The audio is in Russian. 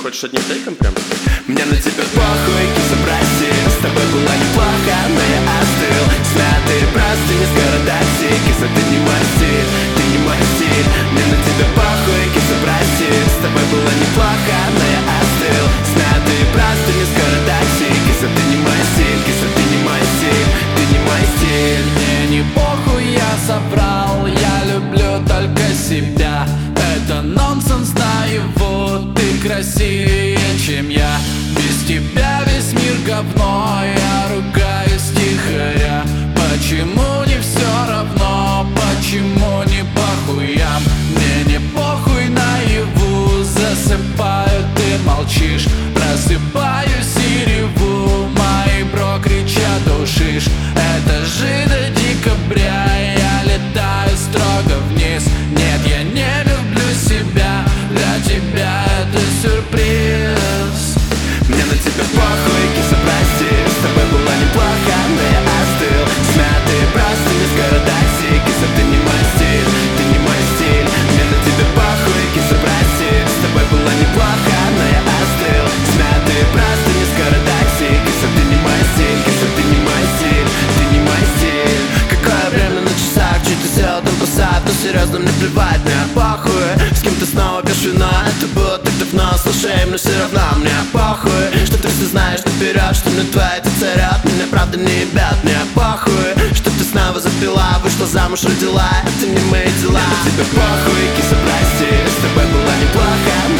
хочешь одним тейком прям? Мне на тебя похуй, киса, прости. С тобой было неплохо, но я остыл. Смятые простыни, скоро такси. Киса, ты не мой стиль, ты не мой стиль. Мне на тебя похуй, киса, прости. С тобой было неплохо, но я остыл. Смятые простыни, скоро такси. Киса, ты не мой стиль, киса, ты не мой стиль, ты не мой стиль. Мне не похуй, я соврал, я люблю только себя. Это нонсенс наяву, ты красивее, чем я. Без тебя весь мир говно, я ругаюсь тихоря. Почему не все равно, почему не похуям? Мне не похуй наяву, засыпаю, ты молчишь. Просыпаюсь и реву, мои бро кричат, душишь. Это же до декабря, я летаю строго вниз. Нет, я не люблю себя, для тебя это сюрприз. Мне на тебя похуй, киса, прости. С тобой было неплохо, но я остыл. Смятые простыни, скоро такси. Киса, ты не мой стиль, ты не мой стиль. Мне на тебя похуй, киса, прости. С тобой было неплохо, но я остыл. Смятые простыни, скоро такси. Киса, ты не мой стиль, киса, ты не мой стиль, ты не мой стиль. Какое время на часах, чуть ты сел, там посад. Но серьезно, мне плевать, мне похуй. С кем ты снова пьешь вино, это было так давно. Слушай, мне все равно, мне похуй. Что ты все знаешь наперед, что мне твои эти царят. Меня правда не ебят, мне похуй. Что ты снова запила, вышла замуж, родила. Это не мои дела. Мне на тебя похуй, киса, прости. С тобой было неплохо,